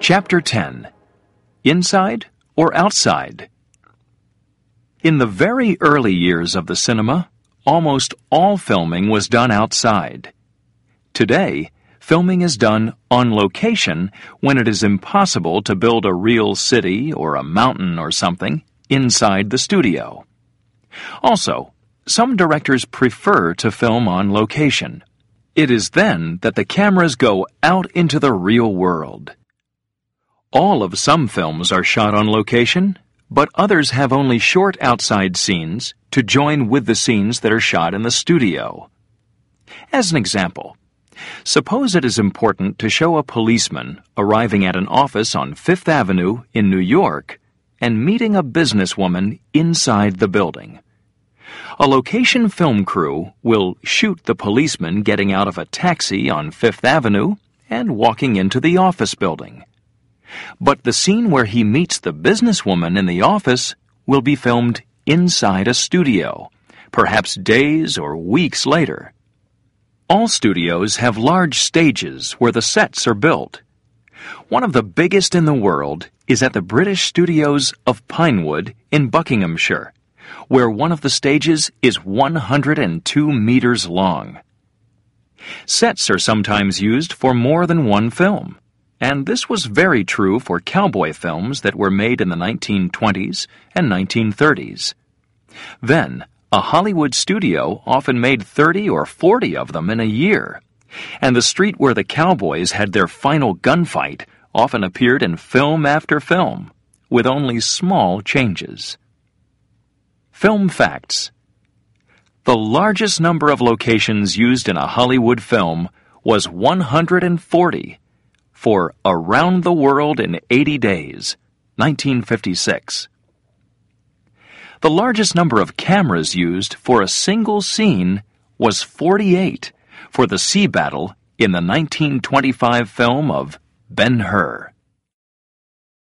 Chapter 10. Inside or Outside? In the very early years of the cinema, almost all filming was done outside. Today, filming is done on location when it is impossible to build a real city or a mountain or something inside the studio. Also, some directors prefer to film on location. It is then that the cameras go out into the real world. All of some films are shot on location, but others have only short outside scenes to join with the scenes that are shot in the studio. As an example, suppose it is important to show a policeman arriving at an office on Fifth Avenue in New York and meeting a businesswoman inside the building. A location film crew will shoot the policeman getting out of a taxi on Fifth Avenue and walking into the office building. But the scene where he meets the businesswoman in the office will be filmed inside a studio, perhaps days or weeks later. All studios have large stages where the sets are built. One of the biggest in the world is at the British Studios of Pinewood in Buckinghamshire, where one of the stages is 102 meters long. Sets are sometimes used for more than one film, and this was very true for cowboy films that were made in the 1920s and 1930s. Then, a Hollywood studio often made 30 or 40 of them in a year, and the street where the cowboys had their final gunfight often appeared in film after film, with only small changes. Film facts. The largest number of locations used in a Hollywood film was 140 for Around the World in 80 Days, 1956. The largest number of cameras used for a single scene was 48 for the sea battle in the 1925 film of Ben-Hur.